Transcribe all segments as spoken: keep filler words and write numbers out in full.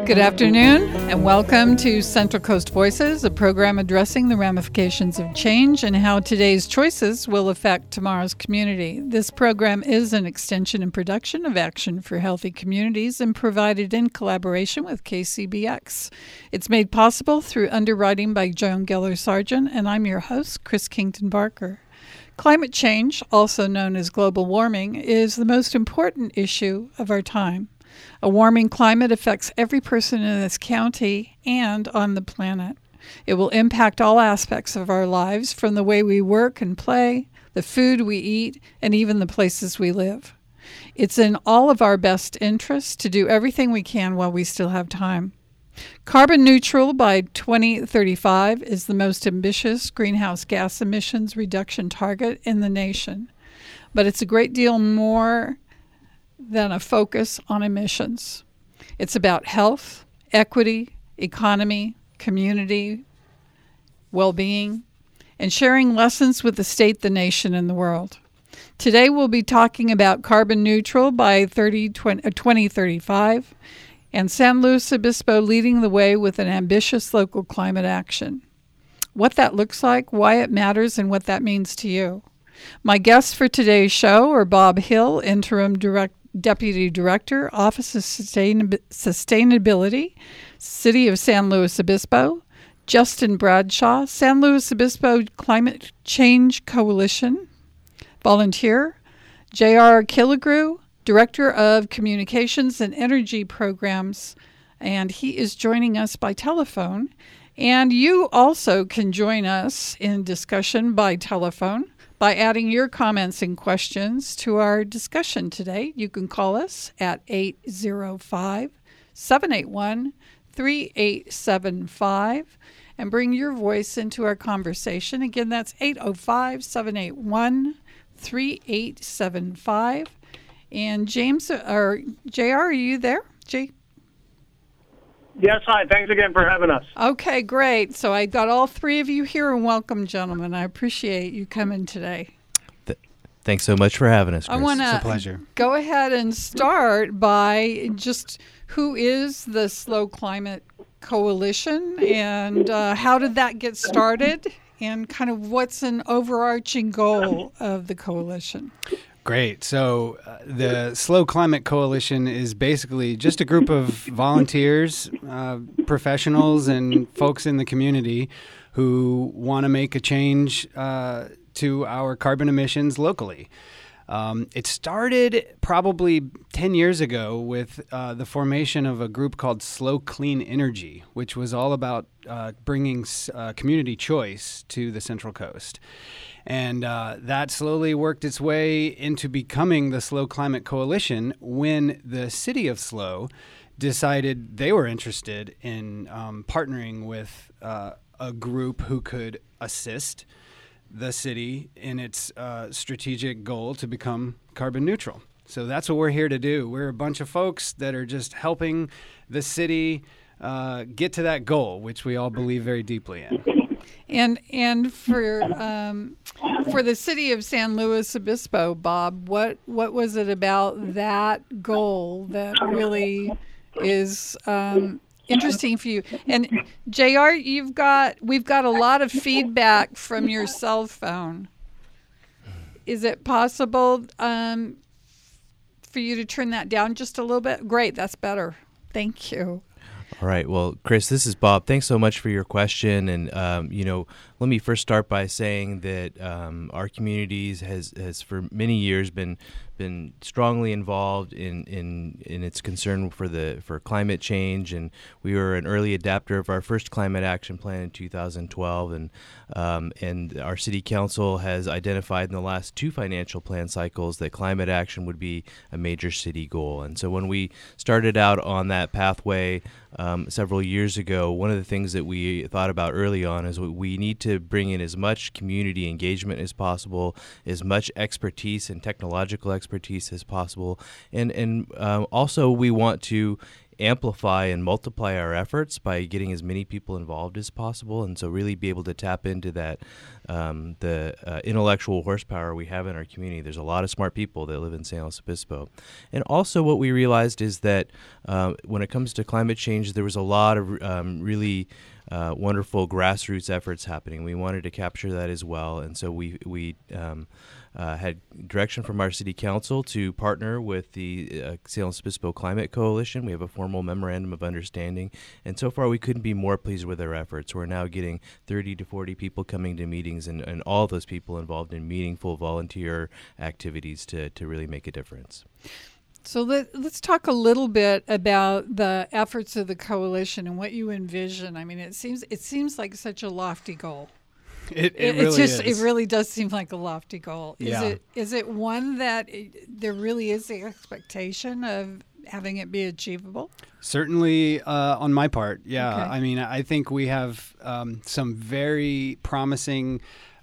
Good afternoon, and welcome to Central Coast Voices, a program addressing the ramifications of change and how today's choices will affect tomorrow's community. This program is an extension and production of Action for Healthy Communities and provided in collaboration with K C B X. It's made possible through underwriting by Joan Geller Sargent, and I'm your host, Chris Kington Barker. Climate change, also known as global warming, is the most important issue of our time. A warming climate affects every person in this county and on the planet. It will impact all aspects of our lives, from the way we work and play, the food we eat, and even the places we live. It's in all of our best interests to do everything we can while we still have time. Carbon neutral by twenty thirty-five is the most ambitious greenhouse gas emissions reduction target in the nation. But it's a great deal more than a focus on emissions. It's about health, equity, economy, community, well-being, and sharing lessons with the state, the nation, and the world. Today we'll be talking about carbon neutral by twenty thirty-five and San Luis Obispo leading the way with an ambitious local climate action. What that looks like, why it matters, and what that means to you. My guests for today's show are Bob Hill, Interim Direct, Deputy Director, Office of Sustain- Sustainability, City of San Luis Obispo, Justin Bradshaw, San Luis Obispo Climate Change Coalition, volunteer, J R Killigrew, Director of Communications and Energy Programs, and he is joining us by telephone. And you also can join us in discussion by telephone by adding your comments and questions to our discussion today. You can call us at eight zero five, seven eight one, three eight seven five and bring your voice into our conversation. Again, that's eight zero five, seven eight one, three eight seven five. And James, or J R, are you there? J? Yes, hi. Thanks again for having us. Okay, great. So I got all three of you here, and welcome, gentlemen. I appreciate you coming today. Th- thanks so much for having us, Chris. I want it's a pleasure. to go ahead and start by just who is the Slow Climate Coalition, and uh, how did that get started, and kind of what's an overarching goal of the coalition? Great. So uh, the Slow Climate Coalition is basically just a group of volunteers, uh, professionals, and folks in the community who want to make a change uh, to our carbon emissions locally. Um, it started probably ten years ago with uh, the formation of a group called Slow Clean Energy, which was all about uh, bringing uh, community choice to the Central Coast. And uh, that slowly worked its way into becoming the Slow Climate Coalition when the city of Slow decided they were interested in um, partnering with uh, a group who could assist the city in its uh, strategic goal to become carbon neutral. So that's what we're here to do. We're a bunch of folks that are just helping the city uh, get to that goal, which we all believe very deeply in. And and for um, for the city of San Luis Obispo, Bob, what what was it about that goal that really is um, interesting for you? And J R, you've got we've got a lot of feedback from your cell phone. Is it possible um, for you to turn that down just a little bit? Great, that's better. Thank you. All right. Well, Chris, this is Bob. Thanks so much for your question. And, um, you know, let me first start by saying that um, our communities has, has for many years been been strongly involved in, in, in its concern for the for climate change, and we were an early adapter of our first climate action plan in two thousand twelve, and um, and our city council has identified in the last two financial plan cycles that climate action would be a major city goal. And so when we started out on that pathway um, several years ago, one of the things that we thought about early on is we need to bring in as much community engagement as possible, as much expertise and technological expertise as possible, and and um, also we want to amplify and multiply our efforts by getting as many people involved as possible, and so really be able to tap into that um, the uh, intellectual horsepower we have in our community. There's a lot of smart people that live in San Luis Obispo. And also what we realized is that uh, when it comes to climate change, there was a lot of um, really uh, wonderful grassroots efforts happening. We wanted to capture that as well, and so we, we um, Uh, had direction from our city council to partner with the uh, San Luis Obispo Climate Coalition. We have a formal memorandum of understanding, and so far we couldn't be more pleased with our efforts. We're now getting thirty to forty people coming to meetings, and, and all those people involved in meaningful volunteer activities to, to really make a difference. So let, let's talk a little bit about the efforts of the coalition and what you envision. I mean, it seems it seems like such a lofty goal. It, it, it really just is. it really does seem like a lofty goal. Is Yeah. it is it one that it, there really is the expectation of having it be achievable? Certainly uh, on my part, yeah. Okay. I mean, I think we have um, some very promising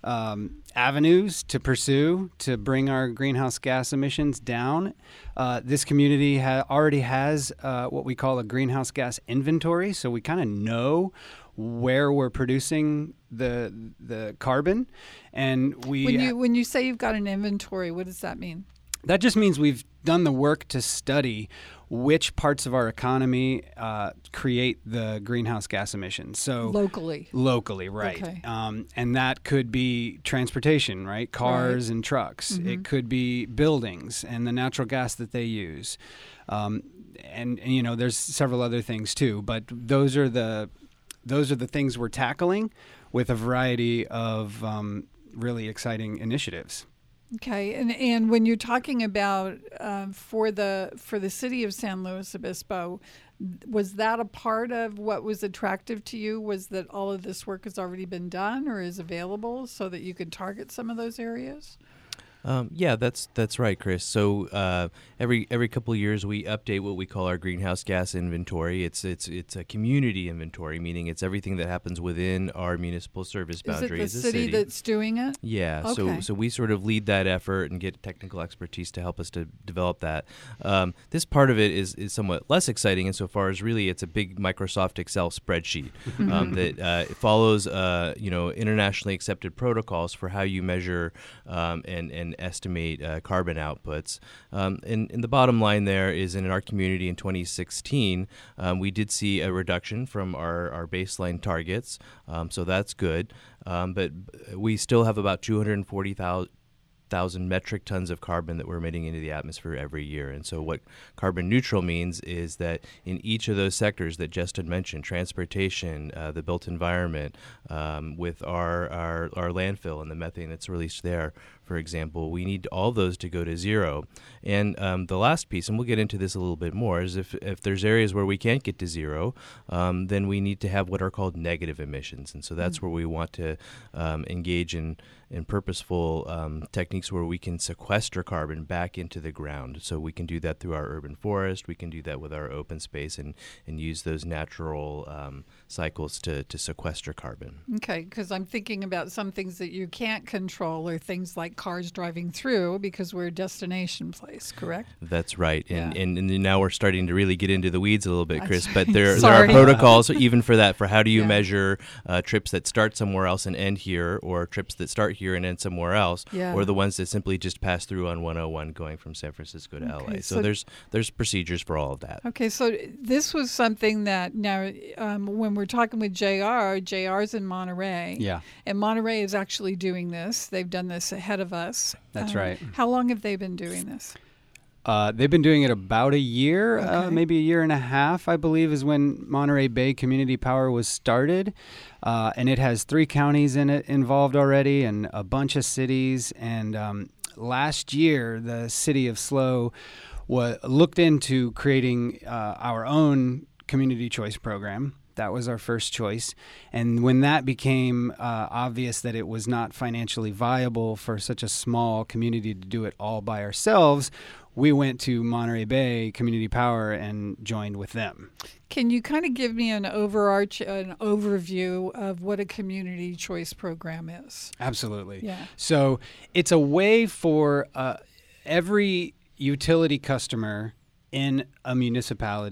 um, avenues to pursue to bring our greenhouse gas emissions down. Uh, this community ha- already has uh, what we call a greenhouse gas inventory, so we kind of know where we're producing the the carbon, and we When you when you say you've got an inventory, what does that mean? that just means we've done the work to study which parts of our economy uh, create the greenhouse gas emissions. So Locally. locally, right? Okay. Um, and that could be transportation, right? Cars Right. and trucks. Mhm. It could be buildings and the natural gas that they use, um, and, and you know, there's several other things too. But those are the those are the things we're tackling with a variety of um, really exciting initiatives. Okay, and and when you're talking about um, for the for the city of San Luis Obispo, was that a part of what was attractive to you? Was that all of this work has already been done or is available so that you could target some of those areas? Um, yeah, that's that's right, Chris. So uh, every every couple of years we update what we call our greenhouse gas inventory. It's it's it's a community inventory, meaning it's everything that happens within our municipal service boundary Is it as the a city, city. that's doing it? Yeah, Okay. so so we sort of lead that effort and get technical expertise to help us to develop that. Um, this part of it is, is somewhat less exciting insofar as really it's a big Microsoft Excel spreadsheet um, that uh, follows uh, you know internationally accepted protocols for how you measure um, and and estimate uh, carbon outputs. Um, and, and the bottom line there is in our community in twenty sixteen, um, we did see a reduction from our, our baseline targets, um, so that's good. Um, but we still have about two hundred forty thousand metric tons of carbon that we're emitting into the atmosphere every year. And so what carbon neutral means is that in each of those sectors that Justin mentioned, transportation, uh, the built environment, um, with our, our, our landfill and the methane that's released there, for example, we need all of those to go to zero. And um, the last piece, and we'll get into this a little bit more, is if, if there's areas where we can't get to zero, um, then we need to have what are called negative emissions. And so that's mm-hmm. where we want to um, engage in, in purposeful um, techniques where we can sequester carbon back into the ground. So we can do that through our urban forest, we can do that with our open space, and, and use those natural um, cycles to, to sequester carbon. Okay, because I'm thinking about some things that you can't control or things like cars driving through because we're a destination place, correct? That's right. And, Yeah. and and now we're starting to really get into the weeds a little bit, Chris. That's But right. there, there are Sorry. protocols even for that, for how do you Yeah. measure uh, trips that start somewhere else and end here, or trips that start here and end somewhere else, Yeah. or the ones that simply just pass through on one oh one going from San Francisco to L A. Okay, So, so- there's there's procedures for all of that. Okay, so this was something that now um, when we're talking with J R, J R's in Monterey. Yeah. And Monterey is actually doing this. They've done this ahead of us. That's Uh, right. How long have they been doing this? Uh, they've been doing it about a year, Okay. uh, maybe a year and a half, I believe, is when Monterey Bay Community Power was started. Uh, and it has three counties in it involved already and a bunch of cities. And um, last year, the city of SLO wa- looked into creating uh, our own community choice program. That was our first choice. And when that became uh, obvious that it was not financially viable for such a small community to do it all by ourselves, we went to Monterey Bay Community Power and joined with them. Can you kind of give me an overarch, an overview of what a community choice program is? Absolutely. Yeah. So it's a way for uh, every utility customer in a municipality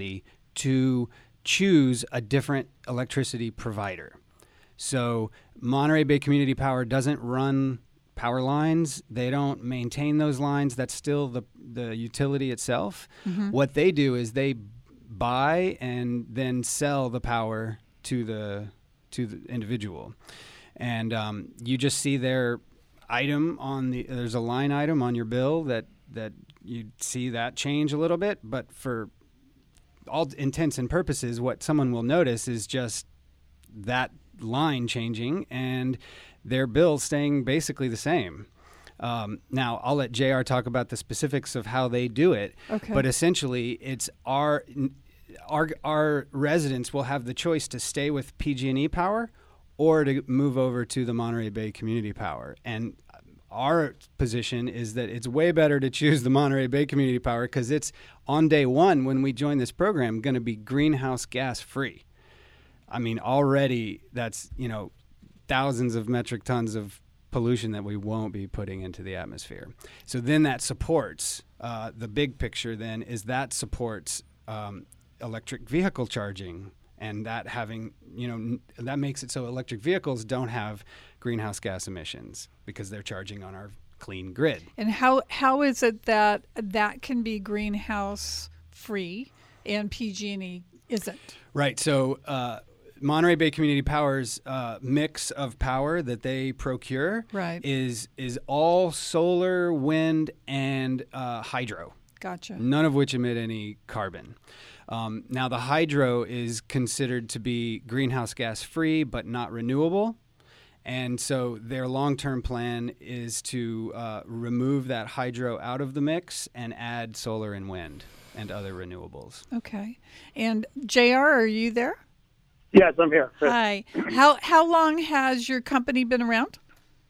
to choose a different electricity provider. So Monterey Bay Community Power doesn't run power lines. They don't maintain those lines. That's still the, the utility itself. Mm-hmm. What they do is they buy and then sell the power to the to the individual. And um, you just see their item on the, there's a line item on your bill that, that you see that change a little bit, but for all intents and purposes, what someone will notice is just that line changing and their bill staying basically the same. Um, now, I'll let J R talk about the specifics of how they do it, okay. but essentially it's our, our, our residents will have the choice to stay with P G and E Power or to move over to the Monterey Bay Community Power. And our position is that it's way better to choose the Monterey Bay Community Power because it's on day one when we join this program going to be greenhouse gas free. I mean, already that's, you know, thousands of metric tons of pollution that we won't be putting into the atmosphere. So then that supports, uh, the big picture then is that supports um, electric vehicle charging. And that having, you know, that makes it so electric vehicles don't have greenhouse gas emissions because they're charging on our clean grid. And how how is it that that can be greenhouse free and P G and E isn't? Right. So uh, Monterey Bay Community Power's uh, mix of power that they procure right. is is all solar, wind, and uh, hydro. Gotcha. None of which emit any carbon. Um, now, the hydro is considered to be greenhouse gas free, but not renewable. And so their long-term plan is to uh, remove that hydro out of the mix and add solar and wind and other renewables. Okay. And J R, are you there? Yes, I'm here. Hi. How how long has your company been around?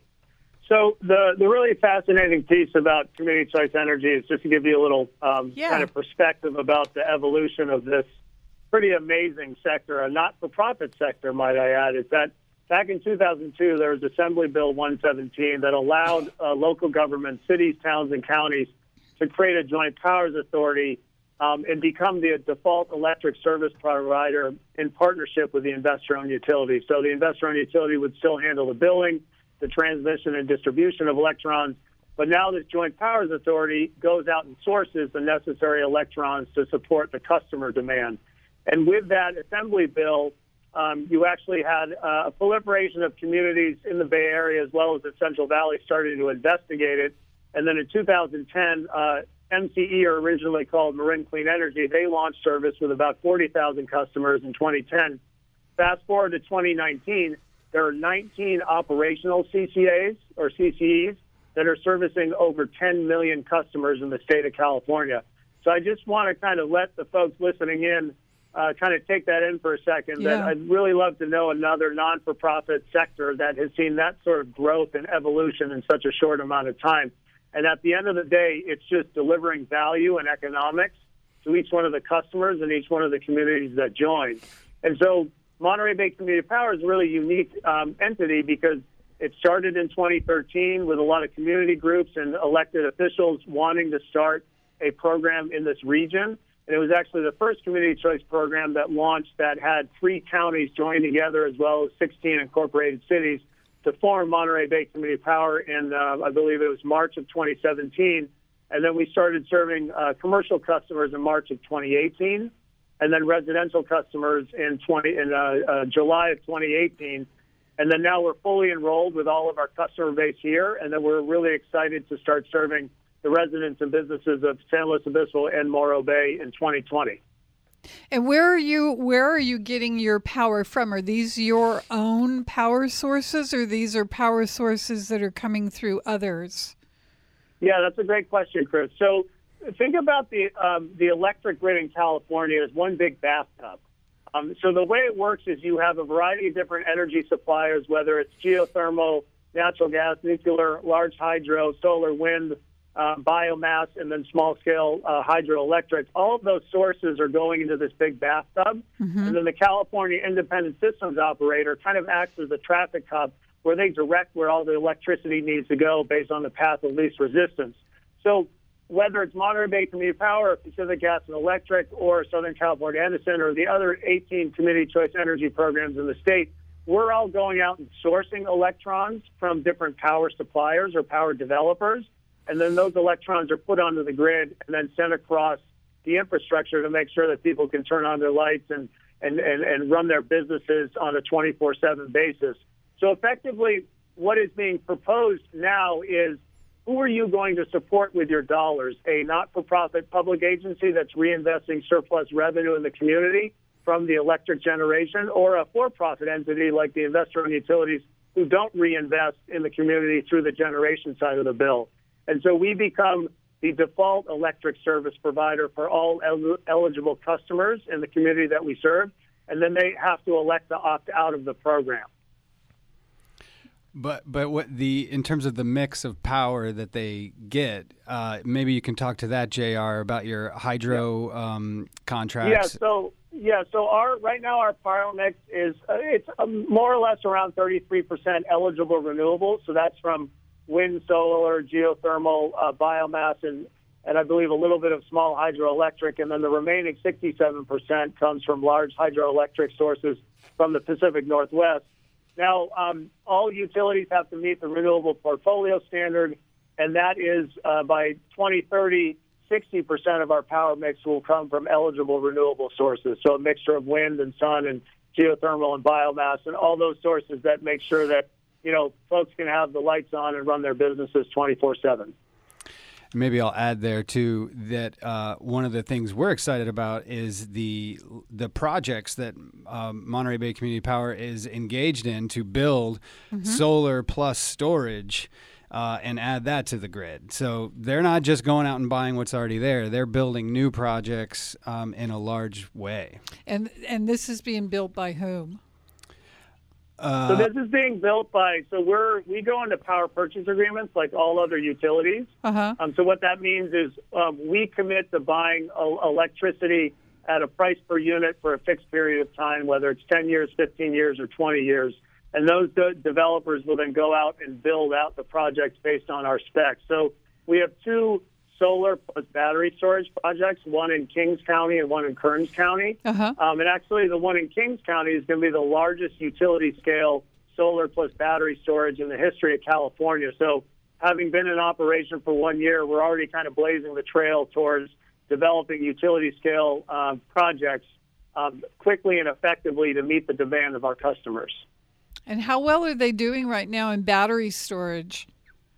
So the, the really fascinating piece about community choice energy is just to give you a little um, yeah. kind of perspective about the evolution of this pretty amazing sector, a not-for-profit sector, might I add, is that back in two thousand two, there was Assembly Bill one seventeen that allowed uh, local governments, cities, towns, and counties to create a joint powers authority um, and become the default electric service provider in partnership with the investor-owned utility. So the investor-owned utility would still handle the billing, the transmission and distribution of electrons, but now this joint powers authority goes out and sources the necessary electrons to support the customer demand. And with that Assembly Bill, um, you actually had uh, a proliferation of communities in the Bay Area as well as the Central Valley starting to investigate it. And then in two thousand ten, uh, M C E, or originally called Marin Clean Energy, they launched service with about forty thousand customers in twenty ten. Fast forward to twenty nineteen, there are nineteen operational C C As or C C Es that are servicing over ten million customers in the state of California. So I just want to kind of let the folks listening in uh, kind of take that in for a second. Yeah. That I'd really love to know another non-for-profit sector that has seen that sort of growth and evolution in such a short amount of time. And at the end of the day, it's just delivering value and economics to each one of the customers and each one of the communities that join. And so Monterey Bay Community Power is a really unique um, entity because it started in twenty thirteen with a lot of community groups and elected officials wanting to start a program in this region. And it was actually the first community choice program that launched that had three counties join together as well as sixteen incorporated cities to form Monterey Bay Community Power in, uh, I believe it was March of twenty seventeen. And then we started serving uh, commercial customers in March of twenty eighteen. And then residential customers in twenty in uh, uh, July of twenty eighteen, and then now we're fully enrolled with all of our customer base here, and then we're really excited to start serving the residents and businesses of San Luis Obispo and Morro Bay in twenty twenty. And where are you? Where are you getting your power from? Are these your own power sources, or these are power sources that are coming through others? Yeah, that's a great question, Chris. So think about the um, the electric grid in California as one big bathtub. Um, so the way it works is you have a variety of different energy suppliers, whether it's geothermal, natural gas, nuclear, large hydro, solar, wind, uh, biomass, and then small-scale uh, hydroelectric. All of those sources are going into this big bathtub. Mm-hmm. And then the California Independent Systems Operator kind of acts as a traffic hub where they direct where all the electricity needs to go based on the path of least resistance. So whether it's Monterey Bay Community Power, or Pacific Gas and Electric, or Southern California Edison, or the other eighteen community choice energy programs in the state, we're all going out and sourcing electrons from different power suppliers or power developers, and then those electrons are put onto the grid and then sent across the infrastructure to make sure that people can turn on their lights and, and, and, and run their businesses on a twenty-four seven basis. So effectively, what is being proposed now is, who are you going to support with your dollars? A not-for-profit public agency that's reinvesting surplus revenue in the community from the electric generation, or a for-profit entity like the investor-owned utilities who don't reinvest in the community through the generation side of the bill. And so we become the default electric service provider for all el- eligible customers in the community that we serve, and then they have to elect to opt out of the program. But but what the in terms of the mix of power that they get, uh, maybe you can talk to that, J R, about your hydro yeah. um, contracts. Yeah. So yeah. So our right now our power mix is uh, it's um, more or less around thirty-three percent eligible renewables. So that's from wind, solar, geothermal, uh, biomass, and and I believe a little bit of small hydroelectric, and then the remaining sixty-seven percent comes from large hydroelectric sources from the Pacific Northwest. Now, um, all utilities have to meet the renewable portfolio standard, and that is uh, by twenty thirty, sixty percent of our power mix will come from eligible renewable sources. So a mixture of wind and sun and geothermal and biomass and all those sources that make sure that, you know, folks can have the lights on and run their businesses twenty-four seven. Maybe I'll add there too that uh, one of the things we're excited about is the the projects that um, Monterey Bay Community Power is engaged in to build mm-hmm. solar plus storage uh, and add that to the grid. So they're not just going out and buying what's already there; they're building new projects um, in a large way. And and this is being built by whom? Uh, so this is being built by, so we're, we go into power purchase agreements like all other utilities. Uh-huh. Um, so what that means is um, we commit to buying uh, electricity at a price per unit for a fixed period of time, whether it's ten years, fifteen years, or twenty years. And those de- developers will then go out and build out the projects based on our specs. So we have two solar plus battery storage projects, one in Kings County and one in Kearns County. Uh-huh. Um, and actually, the one in Kings County is going to be the largest utility-scale solar plus battery storage in the history of California. So having been in operation for one year, we're already kind of blazing the trail towards developing utility-scale um, projects um, quickly and effectively to meet the demand of our customers. And how well are they doing right now in battery storage?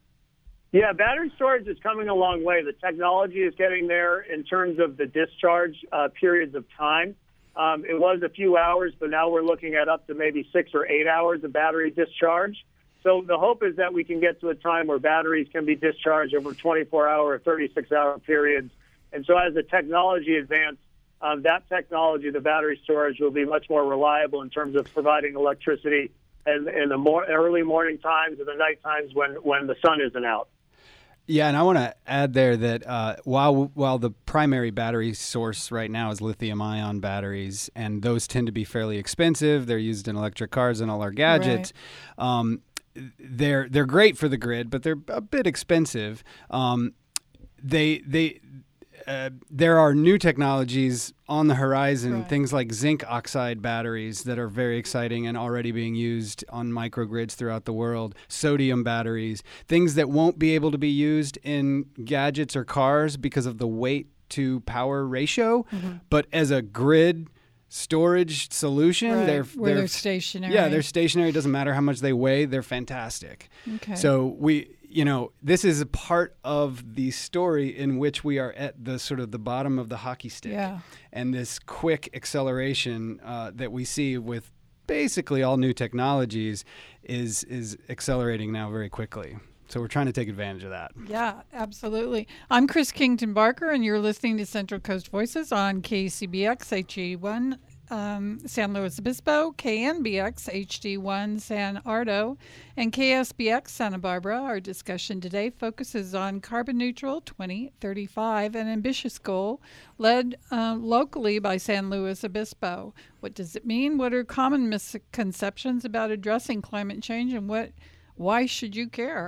Yeah, battery storage is coming a long way. The technology is getting there in terms of the discharge uh, periods of time. Um, it was a few hours, but now we're looking at up to maybe six or eight hours of battery discharge. So the hope is that we can get to a time where batteries can be discharged over twenty-four hour or thirty-six hour periods. And so as the technology advances, um, that technology, the battery storage, will be much more reliable in terms of providing electricity in, in the more early morning times and the night times when, when the sun isn't out. Yeah, and I want to add there that uh, while while the primary battery source right now is lithium-ion batteries, and those tend to be fairly expensive, they're used in electric cars and all our gadgets. Right. Um, they're they're great for the grid, but they're a bit expensive. Um, they they. Uh, there are new technologies on the horizon, right. Things like zinc oxide batteries that are very exciting and already being used on microgrids throughout the world, sodium batteries, things that won't be able to be used in gadgets or cars because of the weight to power ratio, mm-hmm. but as a grid storage solution, right. they're, Where they're they're stationary. Yeah, they're stationary. It doesn't matter how much they weigh. They're fantastic. Okay. So we... You know, this is a part of the story in which we are at the sort of the bottom of the hockey stick. Yeah. And this quick acceleration uh, that we see with basically all new technologies is is accelerating now very quickly. So we're trying to take advantage of that. Yeah, absolutely. I'm Chris Kington Barker, and you're listening to Central Coast Voices on K C B X H D one um, San Luis Obispo, K N B X H D one San Ardo, and K S B X Santa Barbara. Our discussion today focuses on carbon neutral twenty thirty-five, an ambitious goal led uh, locally by San Luis Obispo. What does it mean? What are common misconceptions about addressing climate change, and what? Why should you care?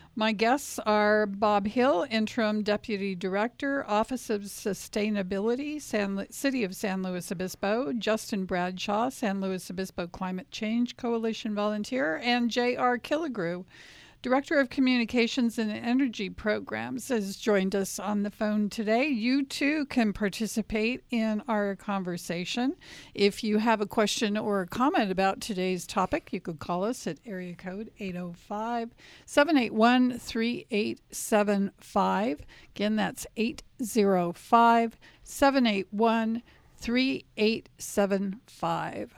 My guests are Bob Hill, Interim Deputy Director, Office of Sustainability, San, City of San Luis Obispo, Justin Bradshaw, San Luis Obispo Climate Change Coalition volunteer, and J R Killigrew, Director of Communications and Energy Programs, has joined us on the phone today. You too can participate in our conversation. If you have a question or a comment about today's topic, you could call us at area code eight oh five, seven eight one, three eight seven five. Again, that's eight oh five, seven eight one, three eight seven five.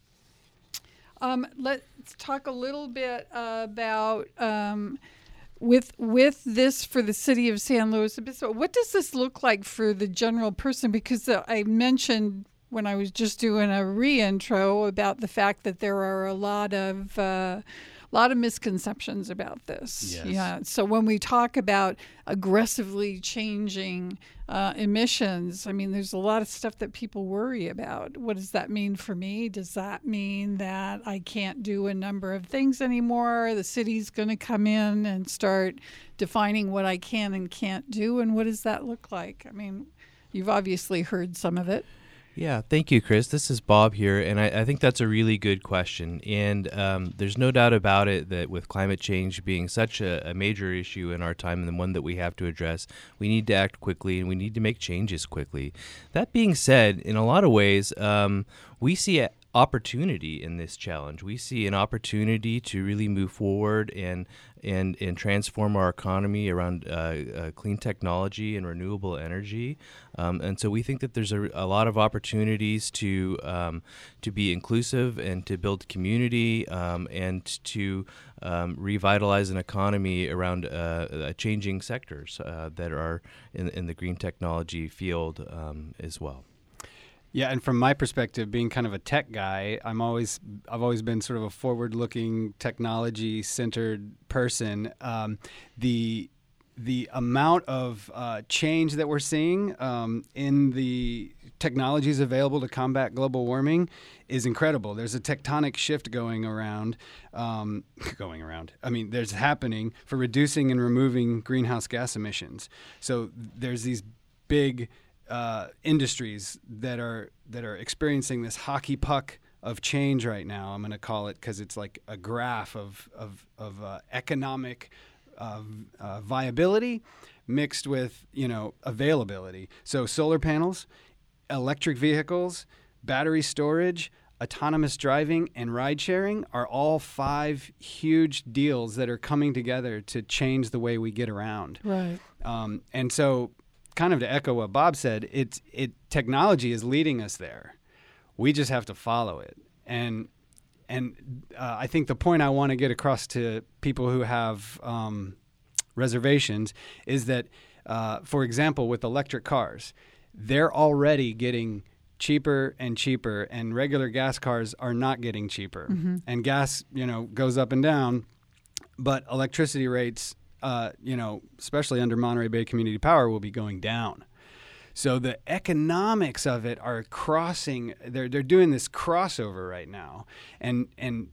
Um, let's talk a little bit uh, about um, with with this for the city of San Luis Obispo. What does this look like for the general person? Because uh, I mentioned when I was just doing a re-intro about the fact that there are a lot of uh, lot of misconceptions about this. Yes. Yeah. So when we talk about aggressively changing uh, emissions, I mean, there's a lot of stuff that people worry about. What does that mean for me? Does that mean that I can't do a number of things anymore? The city's going to come in and start defining what I can and can't do, and what does that look like? I mean, you've obviously heard some of it. Yeah, thank you, Chris. This is Bob here, and I, I think that's a really good question. And um, there's no doubt about it that with climate change being such a, a major issue in our time and the one that we have to address, we need to act quickly and we need to make changes quickly. That being said, in a lot of ways, um, we see a opportunity in this challenge. We see an opportunity to really move forward and and and transform our economy around uh, uh, clean technology and renewable energy. Um, and so we think that there's a, a lot of opportunities to um, to be inclusive and to build community um, and to um, revitalize an economy around uh, uh, changing sectors uh, that are in, in the green technology field um, as well. Yeah, and from my perspective, being kind of a tech guy, I'm always I've always been sort of a forward-looking, technology-centered person. Um, the the amount of uh, change that we're seeing um, in the technologies available to combat global warming is incredible. There's a tectonic shift going around, um, going around. I mean, there's happening for reducing and removing greenhouse gas emissions. So there's these big Uh, industries that are that are experiencing this hockey puck of change right now. I'm going to call it because it's like a graph of of of uh, economic uh, uh, viability mixed with you know availability. So solar panels, electric vehicles, battery storage, autonomous driving, and ride sharing are all five huge deals that are coming together to change the way we get around. Right. Um, and so. Kind of to echo what Bob said, it's it technology is leading us there. We just have to follow it. And and uh, I think the point I want to get across to people who have um, reservations is that, uh, for example, with electric cars, they're already getting cheaper and cheaper, and regular gas cars are not getting cheaper. Mm-hmm. And gas, you know, goes up and down, but electricity rates, Uh, you know, especially under Monterey Bay Community Power, will be going down. So the economics of it are crossing. They're they're doing this crossover right now, and and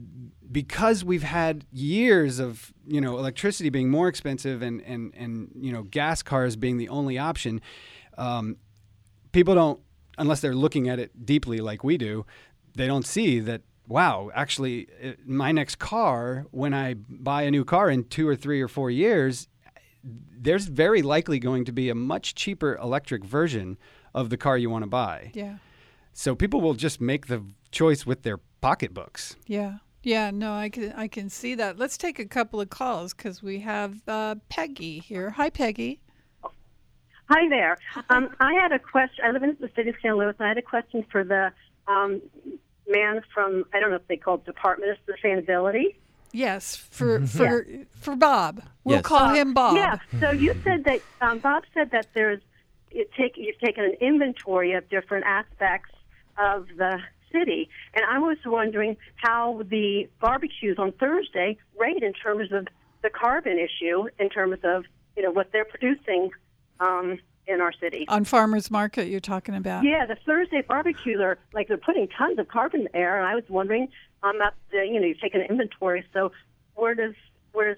because we've had years of you know electricity being more expensive and and and you know gas cars being the only option, um, people don't, unless they're looking at it deeply like we do, they don't see that. Wow, actually, my next car, when I buy a new car in two or three or four years, there's very likely going to be a much cheaper electric version of the car you want to buy. Yeah. So people will just make the choice with their pocketbooks. Yeah. Yeah, no, I can I can see that. Let's take a couple of calls because we have uh, Peggy here. Hi, Peggy. Hi there. Um, I had a question. I live in the city of San Luis. I had a question for the um, man from, I don't know if they call it Department of Sustainability. Yes, for for yeah. for Bob. We'll yes. call him Bob. Yeah. So you said that um, Bob said that there's you take you've taken an inventory of different aspects of the city, and I was wondering how the barbecues on Thursday rate in terms of the carbon issue, in terms of you know what they're producing um, in our city. On Farmers Market, you're talking about? Yeah, the Thursday barbecues are like they're putting tons of carbon in the air, and I was wondering, um, that the, you know, you've taken an inventory, so where does where does that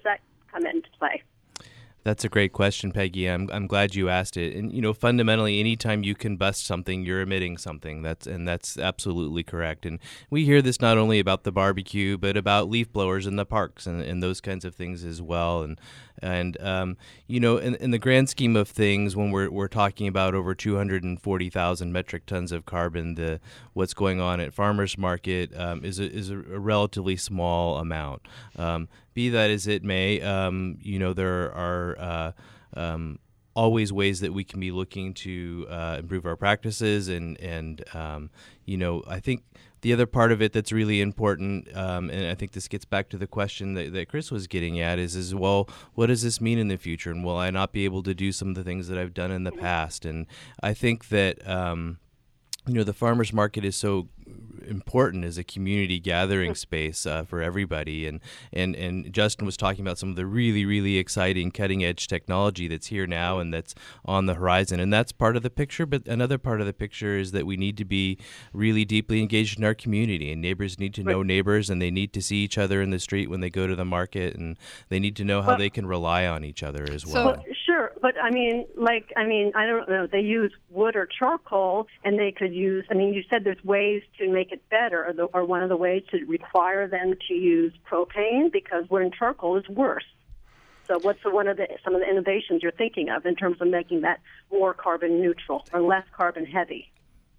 come into play? That's a great question, Peggy. I'm I'm glad you asked it. And you know, fundamentally, anytime you combust something, you're emitting something. That's and that's absolutely correct. And we hear this not only about the barbecue, but about leaf blowers in the parks and, and those kinds of things as well. And and um, you know, in, in the grand scheme of things, when we're we're talking about over two hundred forty thousand metric tons of carbon, the what's going on at farmers market um, is a, is a, a relatively small amount. Um, Be that as it may, um, you know, there are uh, um, always ways that we can be looking to uh, improve our practices. And, and um, you know, I think the other part of it that's really important, um, and I think this gets back to the question that, that Chris was getting at, is, is, well, what does this mean in the future? And will I not be able to do some of the things that I've done in the past? And I think that, um, you know, the farmers market is so important as a community gathering space uh, for everybody. And, and and Justin was talking about some of the really, really exciting cutting edge technology that's here now and that's on the horizon. And that's part of the picture. But another part of the picture is that we need to be really deeply engaged in our community, and neighbors need to know neighbors, and they need to see each other in the street when they go to the market, and they need to know how well, they can rely on each other as so, well. Sure, but I mean, like, I mean, I don't know. They use wood or charcoal, and they could use. I mean, you said there's ways to make it better, or, the, or one of the ways to require them to use propane, because burning charcoal is worse. So, what's the, one of the some of the innovations you're thinking of in terms of making that more carbon neutral or less carbon heavy?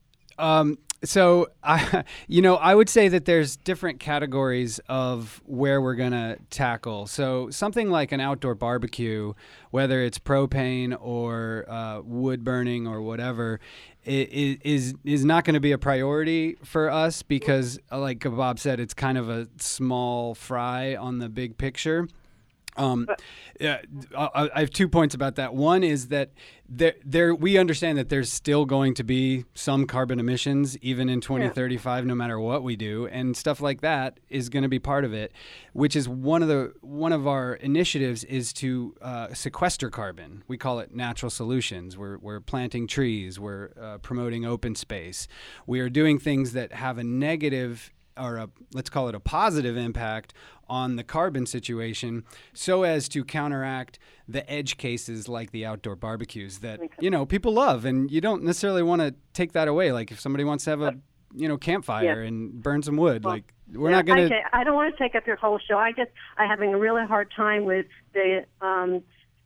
Um, so, I, you know, I would say that there's different categories of where we're going to tackle. So something like an outdoor barbecue, whether it's propane or uh, wood burning or whatever, it, is is not going to be a priority for us because, like Bob said, it's kind of a small fry on the big picture. Um, yeah, I, I have two points about that. One is that there, there, we understand that there's still going to be some carbon emissions, even in twenty thirty-five, no matter what we do, and stuff like that is going to be part of it. Which is one of the one of our initiatives is to uh, sequester carbon. We call it natural solutions. We're we're planting trees. We're uh, promoting open space. We are doing things that have a negative or a, let's call it a positive impact on the carbon situation, so as to counteract the edge cases like the outdoor barbecues that, you know, people love, and you don't necessarily want to take that away. Like if somebody wants to have a, you know, campfire yeah. and burn some wood, well, like we're yeah, not going to. I don't want to take up your whole show. I just I'm having a really hard time with the um,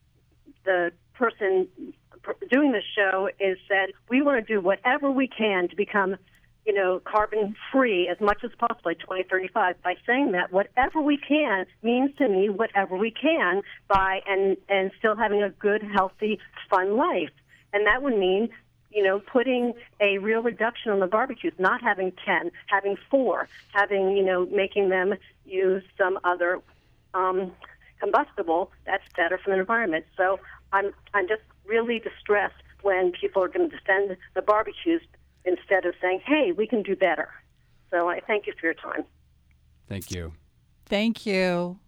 the person doing the show is said we want to do whatever we can to become, you know, carbon free as much as possible by twenty thirty-five. By saying that, whatever we can means to me whatever we can by and and still having a good, healthy, fun life. And that would mean, you know, putting a real reduction on the barbecues, not having ten, having four, having, you know, making them use some other um, combustible that's better for the environment. So I'm I'm just really distressed when people are going to defend the barbecues instead of saying, hey, we can do better. So I thank you for your time. Thank you. Thank you.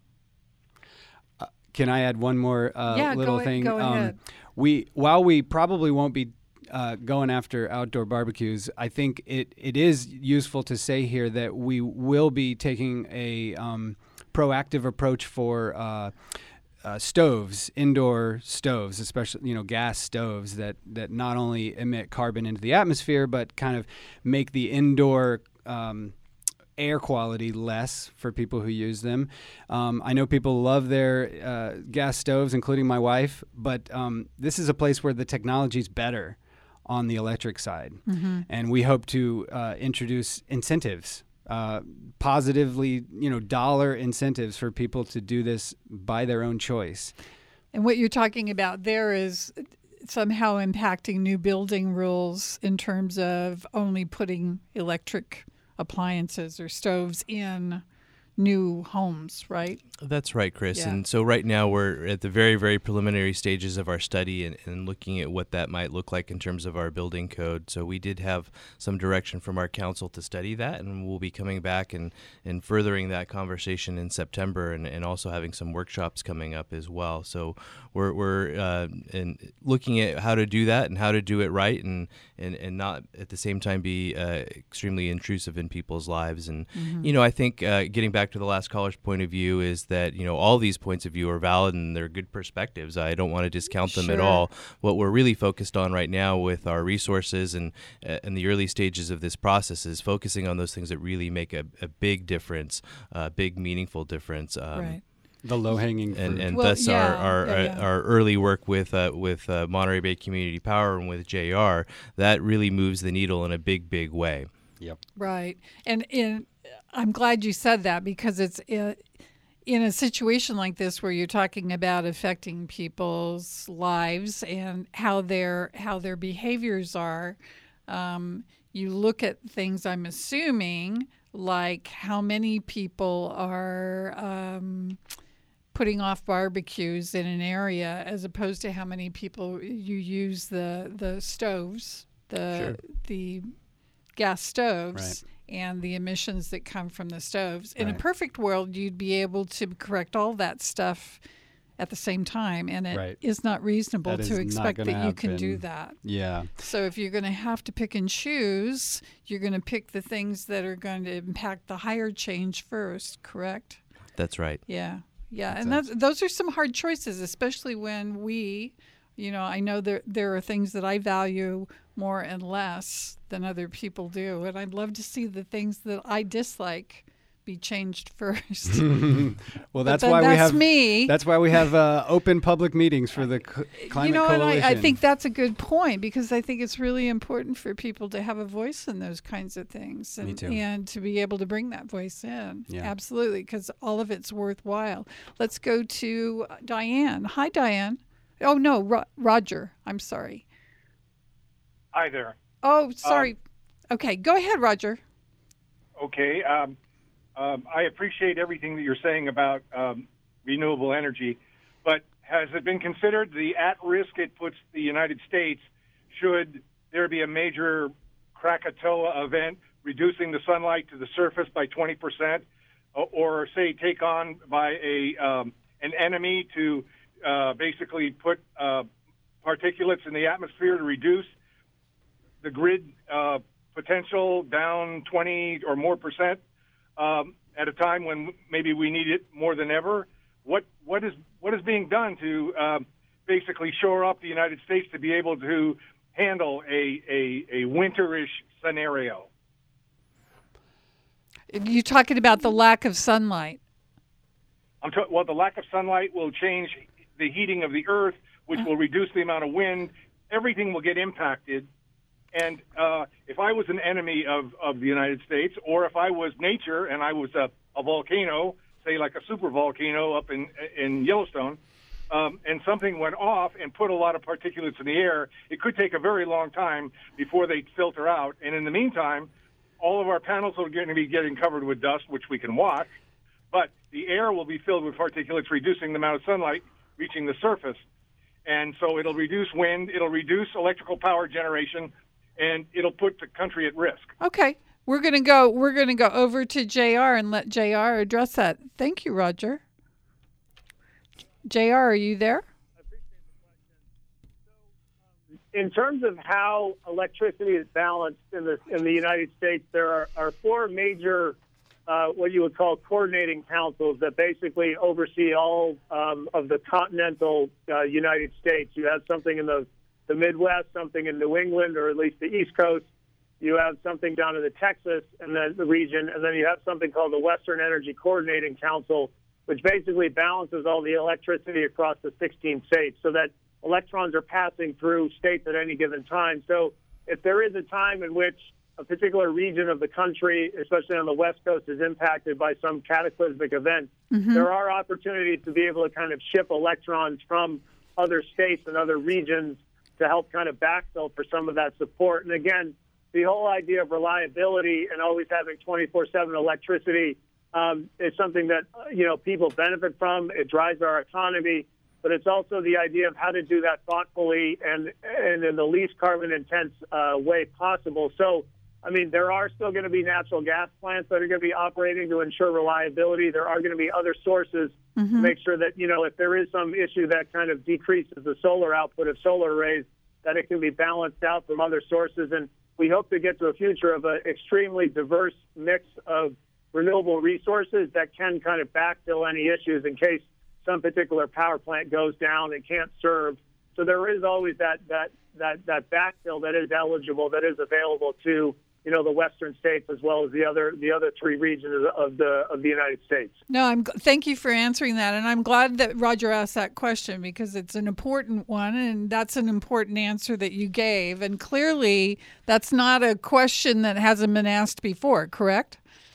Uh, can I add one more uh, yeah, little go, thing? Go um, ahead. We, while we probably won't be uh, going after outdoor barbecues, I think it, it is useful to say here that we will be taking a um, proactive approach for uh, Uh, stoves, indoor stoves, especially, you know, gas stoves that, that not only emit carbon into the atmosphere, but kind of make the indoor um, air quality less for people who use them. Um, I know people love their uh, gas stoves, including my wife, but um, this is a place where the technology is better on the electric side. Mm-hmm. And we hope to uh, introduce incentives Uh, positively, you know, dollar incentives for people to do this by their own choice. And what you're talking about there is somehow impacting new building rules in terms of only putting electric appliances or stoves in new homes, right? That's right, Chris. Yeah. And so right now we're at the very, very preliminary stages of our study and, and looking at what that might look like in terms of our building code. So we did have some direction from our council to study that, and we'll be coming back and, and furthering that conversation in September, and, and also having some workshops coming up as well. So we're, we're uh, in looking at how to do that and how to do it right, and, and, and not at the same time be uh, extremely intrusive in people's lives. And, mm-hmm. you know, I think uh, getting back back to the last caller's point of view, is that, you know, all these points of view are valid and they're good perspectives. I don't want to discount them Sure. at all. What we're really focused on right now with our resources and uh, in the early stages of this process is focusing on those things that really make a, a big difference, a big meaningful difference. Um, Right. The low-hanging fruit. And, and Well, thus yeah, our our, yeah, yeah. our early work with uh, with uh, Monterey Bay Community Power and with J R, that really moves the needle in a big, big way. Yep. Right. And in, I'm glad you said that, because it's uh, in a situation like this where you're talking about affecting people's lives and how their how their behaviors are. Um, you look at things, I'm assuming, like how many people are um, putting off barbecues in an area, as opposed to how many people you use the the stoves, the Sure. the gas stoves, Right. and the emissions that come from the stoves. In a Right. perfect world, you'd be able to correct all that stuff at the same time, and it Right. is not reasonable That is to not expect gonna that you can do happen. that. Yeah. So if you're going to have to pick and choose, you're going to pick the things that are going to impact the higher change first, correct? That's right. Yeah. Yeah, That's and that's, those are some hard choices, especially when we, you know, I know there there are things that I value more and less than other people do, and I'd love to see the things that I dislike be changed first. Well, that's then why we that's have me. That's why we have uh, open public meetings for the c- climate you know, and coalition. I, I think that's a good point, because I think it's really important for people to have a voice in those kinds of things, and, Me too. and to be able to bring that voice in. Yeah. Absolutely, because all of it's worthwhile. Let's go to Diane. Hi, Diane. Oh no, Ro- Roger. I'm sorry. Hi there. Oh, sorry. okay, go ahead, Roger. Okay. Um, um, I appreciate everything that you're saying about um, renewable energy, but has it been considered the at-risk it puts the United States should there be a major Krakatoa event reducing the sunlight to the surface by twenty percent, or, or say take on by a um, an enemy to uh, basically put uh, particulates in the atmosphere to reduce the grid uh, potential down twenty or more percent um, at a time when maybe we need it more than ever. What what is what is being done to um, basically shore up the United States to be able to handle a a, a winterish scenario? You're talking about the lack of sunlight. I'm t- well, the lack of sunlight will change the heating of the earth, which will reduce the amount of wind. Everything will get impacted. And uh, if I was an enemy of, of the United States, or if I was nature and I was a, a volcano, say like a super volcano up in in Yellowstone, um, and something went off and put a lot of particulates in the air, it could take a very long time before they filter out. And in the meantime, all of our panels are going to be getting covered with dust, which we can watch, but the air will be filled with particulates, reducing the amount of sunlight reaching the surface. And so it'll reduce wind, it'll reduce electrical power generation, and it'll put the country at risk. Okay. We're going to go we're going to go over to J R and let J R address that. Thank you, Roger. J R, are you there? In terms of how electricity is balanced in the in the United States, there are, are four major uh, what you would call coordinating councils that basically oversee all um, of the continental uh, United States. You have something in the the Midwest, something in New England, or at least the East Coast. You have something down in the Texas and then the region, and then you have something called the Western Energy Coordinating Council, which basically balances all the electricity across the sixteen states so that electrons are passing through states at any given time. So if there is a time in which a particular region of the country, especially on the West Coast, is impacted by some cataclysmic event, Mm-hmm. there are opportunities to be able to kind of ship electrons from other states and other regions to help kind of backfill for some of that support. And again, the whole idea of reliability and always having twenty-four seven electricity um, is something that, you know, people benefit from. It drives our economy, but it's also the idea of how to do that thoughtfully and, and in the least carbon intense uh, way possible. So, I mean, there are still going to be natural gas plants that are going to be operating to ensure reliability. There are going to be other sources Mm-hmm. to make sure that, you know, if there is some issue that kind of decreases the solar output of solar arrays, that it can be balanced out from other sources. And we hope to get to a future of an extremely diverse mix of renewable resources that can kind of backfill any issues in case some particular power plant goes down and can't serve. So there is always that that that that backfill that is eligible, that is available to, you know, the western states as well as the other the other three regions of the of the United States. No, I'm thank you for answering that, and I'm glad that Roger asked that question because it's an important one, and that's an important answer that you gave. And clearly, that's not a question that hasn't been asked before, correct?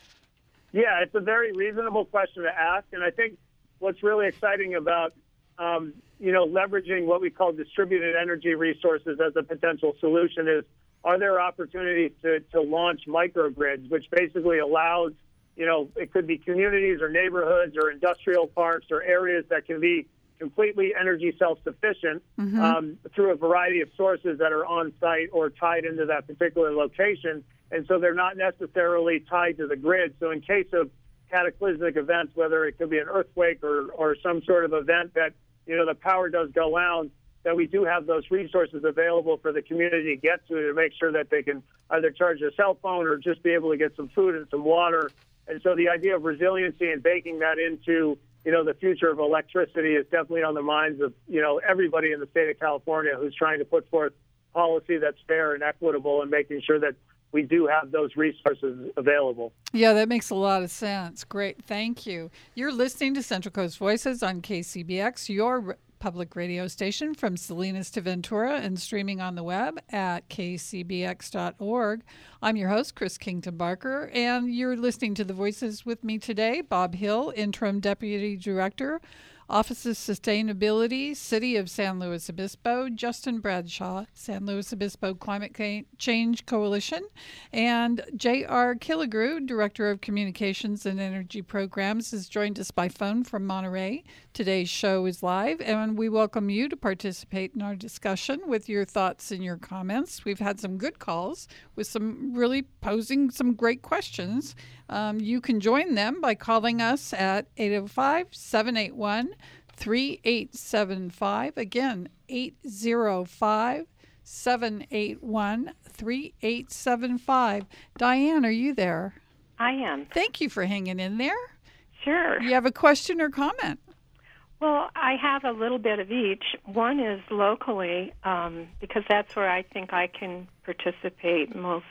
Yeah, it's a very reasonable question to ask, and I think what's really exciting about um, you know leveraging what we call distributed energy resources as a potential solution is, are there opportunities to, to launch microgrids, which basically allows, you know, it could be communities or neighborhoods or industrial parks or areas that can be completely energy self-sufficient mm-hmm. um, through a variety of sources that are on site or tied into that particular location. And so they're not necessarily tied to the grid. So in case of cataclysmic events, whether it could be an earthquake or, or some sort of event that, you know, the power does go out, that we do have those resources available for the community to get to to make sure that they can either charge their cell phone or just be able to get some food and some water. And so the idea of resiliency and baking that into, you know, the future of electricity is definitely on the minds of, you know, everybody in the state of California who's trying to put forth policy that's fair and equitable and making sure that we do have those resources available. Yeah, that makes a lot of sense. Great. Thank you. You're listening to Central Coast Voices on K C B X, your public radio station from Salinas to Ventura, and streaming on the web at k c b x dot org. I'm your host, Chris Kington Barker, and you're listening to The Voices with me today. Bob Hill, Interim Deputy Director, Office of Sustainability, City of San Luis Obispo, Justin Bradshaw, San Luis Obispo Climate Change Coalition, and J R Killigrew, Director of Communications and Energy Programs, has joined us by phone from Monterey. Today's show is live, and we welcome you to participate in our discussion with your thoughts and your comments. We've had some good calls with some really posing some great questions. Um, you can join them by calling us at eight oh five, seven eight one, three eight seven five. Again, eight oh five, seven eight one, three eight seven five. Diane, are you there? I am. Thank you for hanging in there. Sure. You have a question or comment? Well, I have a little bit of each. One is locally, um, because that's where I think I can participate most,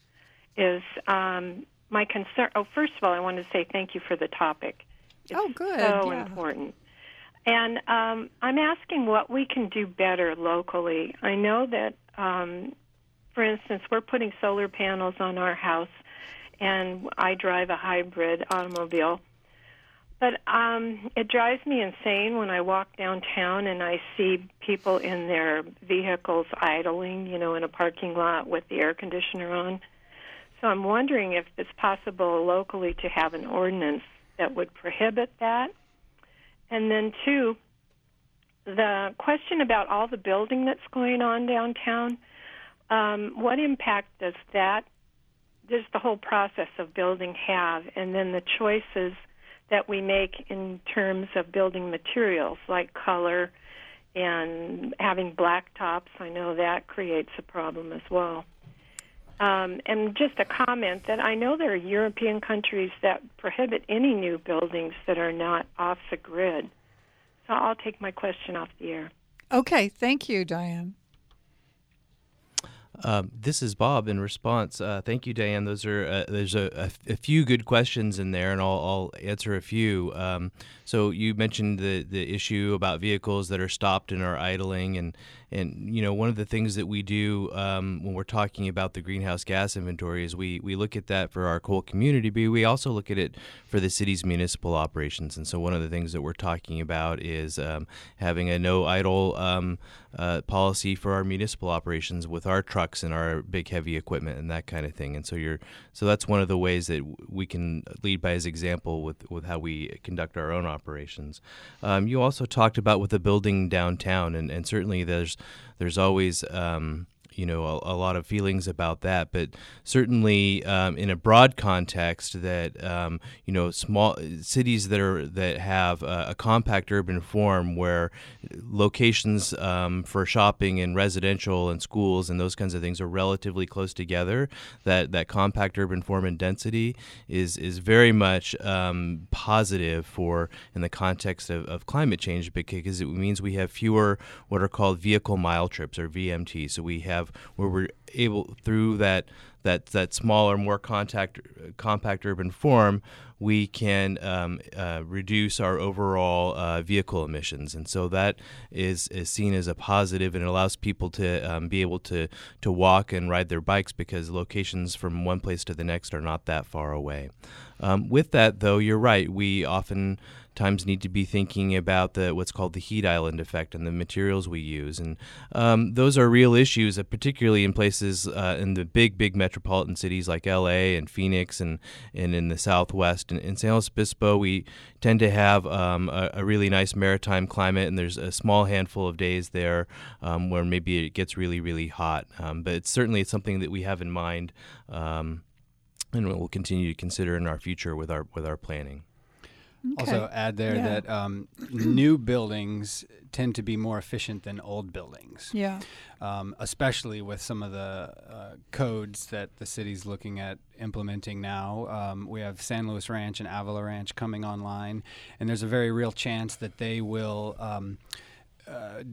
is um, my concern. Oh, first of all, I want to say thank you for the topic. It's oh, good. so yeah. important. And um, I'm asking what we can do better locally. I know that, um, for instance, we're putting solar panels on our house, and I drive a hybrid automobile. But um, it drives me insane when I walk downtown and I see people in their vehicles idling, you know, in a parking lot with the air conditioner on. So I'm wondering if it's possible locally to have an ordinance that would prohibit that. And then, two, the question about all the building that's going on downtown, um, what impact does that, does the whole process of building have? And then the choices that we make in terms of building materials like color and having blacktops. I know that creates a problem as well. Um, and just a comment that I know there are European countries that prohibit any new buildings that are not off the grid. So I'll take my question off the air. Okay, thank you, Diane. Um, this is Bob in response. Uh, thank you, Diane. Those are uh, there's a, a, a few good questions in there, and I'll, I'll answer a few. Um, so you mentioned the the issue about vehicles that are stopped and are idling, and and you know one of the things that we do um, when we're talking about the greenhouse gas inventory is we we look at that for our whole community, but we also look at it for the city's municipal operations. And so one of the things that we're talking about is um, having a no idle um, uh, policy for our municipal operations with our trucks and our big heavy equipment and that kind of thing. And so you're so that's one of the ways that we can lead by as example with, with how we conduct our own operations. Um, you also talked about with the building downtown, and, and certainly there's there's always um, you know, a, a lot of feelings about that. But certainly, um, in a broad context, that um, you know, small cities that are that have a, a compact urban form where locations um, for shopping and residential and schools and those kinds of things are relatively close together. That that compact urban form and density is is very much um, positive for in the context of, of climate change, because it means we have fewer what are called vehicle mile trips, or V M T. So we have where we're able through that that that smaller, more contact compact urban form, we can um, uh, reduce our overall uh, vehicle emissions, and so that is, is seen as a positive, and it allows people to um, be able to to walk and ride their bikes because locations from one place to the next are not that far away. Um, with that, though, you're right. We often times need to be thinking about the what's called the heat island effect and the materials we use, and um, those are real issues, uh, particularly in places uh, in the big, big metropolitan cities like L A and Phoenix, and, and in the Southwest. In, in San Luis Obispo, we tend to have um, a, a really nice maritime climate, and there's a small handful of days there um, where maybe it gets really, really hot. Um, but it's certainly it's something that we have in mind, um, and we'll continue to consider in our future with our with our planning. Okay. Also add there yeah. that um, new buildings tend to be more efficient than old buildings. Yeah. Um, especially with some of the uh, codes that the city's looking at implementing now. Um, we have San Luis Ranch and Avila Ranch coming online, and there's a very real chance that they will um, uh,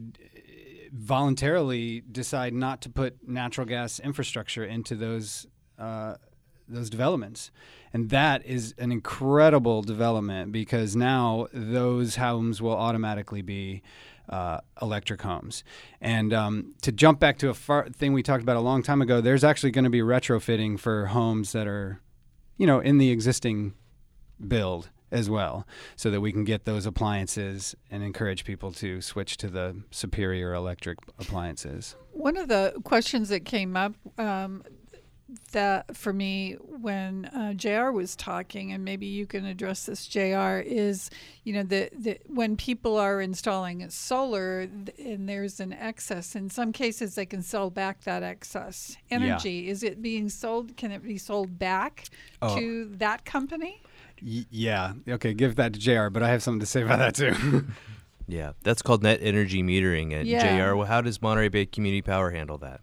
voluntarily decide not to put natural gas infrastructure into those uh, those developments. And that is an incredible development, because now those homes will automatically be uh, electric homes. And um, to jump back to a far thing we talked about a long time ago, there's actually going to be retrofitting for homes that are, you know, in the existing build as well, so that we can get those appliances and encourage people to switch to the superior electric appliances. One of the questions that came up um, that for me when uh, J R was talking, and maybe you can address this, J R, is, you know, the, the when people are installing solar and there's an excess, in some cases they can sell back that excess energy. Yeah. Is it being sold? Can it be sold back oh. to that company? Y- yeah. Okay, give that to J R, but I have something to say about that too. Yeah, that's called net energy metering. And yeah. J R, well, how does Monterey Bay Community Power handle that?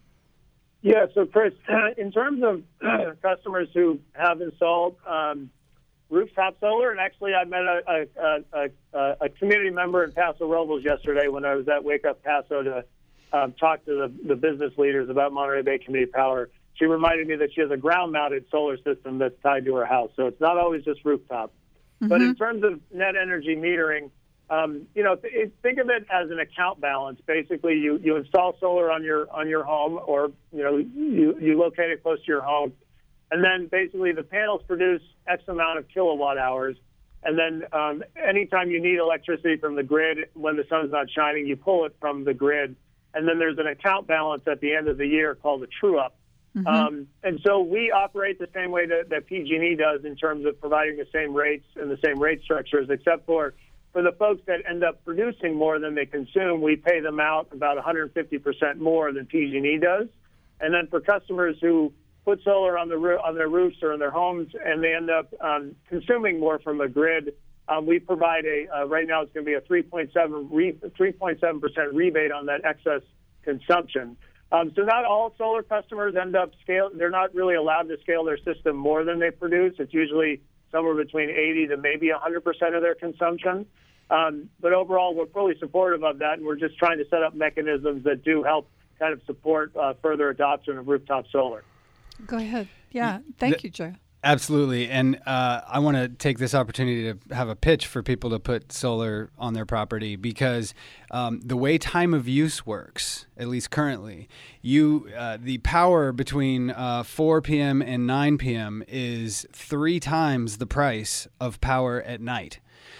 Yeah, so Chris, in terms of uh, customers who have installed um, rooftop solar, and actually I met a, a, a, a community member in Paso Robles yesterday when I was at Wake Up Paso to um, talk to the, the business leaders about Monterey Bay Community Power. She reminded me that she has a ground-mounted solar system that's tied to her house, so it's not always just rooftop. Mm-hmm. But in terms of net energy metering, Um, you know, th- think of it as an account balance. Basically, you, you install solar on your on your home, or you know, you, you locate it close to your home, and then basically the panels produce X amount of kilowatt hours. And then um, anytime you need electricity from the grid when the sun's not shining, you pull it from the grid. And then there's an account balance at the end of the year called a true-up. Mm-hmm. Um, and so we operate the same way that, that P G and E does in terms of providing the same rates and the same rate structures, except for For the folks that end up producing more than they consume, we pay them out about one hundred fifty percent more than P G and E does. And then for customers who put solar on the roo- on their roofs or in their homes and they end up um, consuming more from the grid, um, we provide a uh, right now it's going to be a three point seven percent rebate on that excess consumption. Um, so not all solar customers end up scale. They're not really allowed to scale their system more than they produce. It's usually somewhere between eighty to maybe one hundred percent of their consumption. Um, but overall, we're fully supportive of that, and we're just trying to set up mechanisms that do help kind of support uh, further adoption of rooftop solar. Go ahead. Yeah. Thank the, you, Joe. Absolutely. And uh, I want to take this opportunity to have a pitch for people to put solar on their property, because um, the way time of use works, at least currently, you uh, the power between uh, four p.m. and nine p.m. is three times the price of power at night.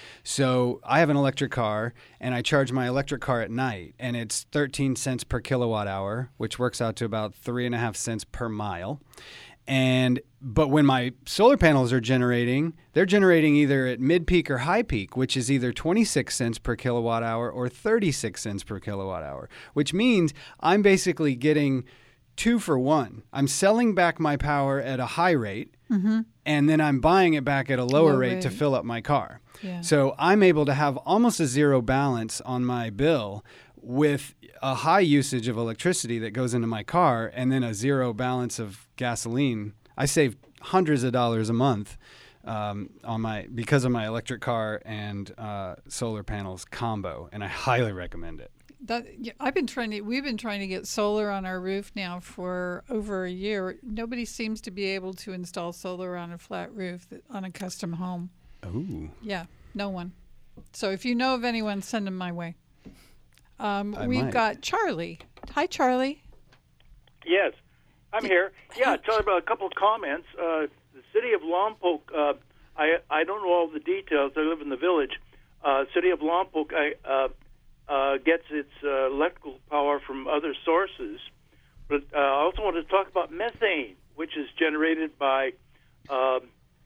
So I have an electric car, and I charge my electric car at night, and it's thirteen cents per kilowatt hour, which works out to about three and a half cents per mile. And but when my solar panels are generating, they're generating either at mid-peak or high peak, which is either twenty-six cents per kilowatt hour or thirty-six cents per kilowatt hour, which means I'm basically getting two for one. I'm selling back my power at a high rate, mm-hmm. and then I'm buying it back at a lower Low rate, rate to fill up my car. Yeah. So I'm able to have almost a zero balance on my bill with a high usage of electricity that goes into my car and then a zero balance of gasoline. I save hundreds of dollars a month um, on my because of my electric car and uh, solar panels combo, and I highly recommend it. That, yeah, I've been trying to. We've been trying to get solar on our roof now for over a year. Nobody seems to be able to install solar on a flat roof that, on a custom home. Oh. Yeah, no one. So if you know of anyone, send them my way. Um, I we've might. got Charlie. Hi, Charlie. Yes, I'm here. Yeah, tell you about a couple of comments. Uh, the city of Lompoc, uh, I I don't know all the details. I live in the village. Uh, city of Lompoc I, uh, uh, gets its uh, electrical power from other sources. But uh, I also want to talk about methane, which is generated by um,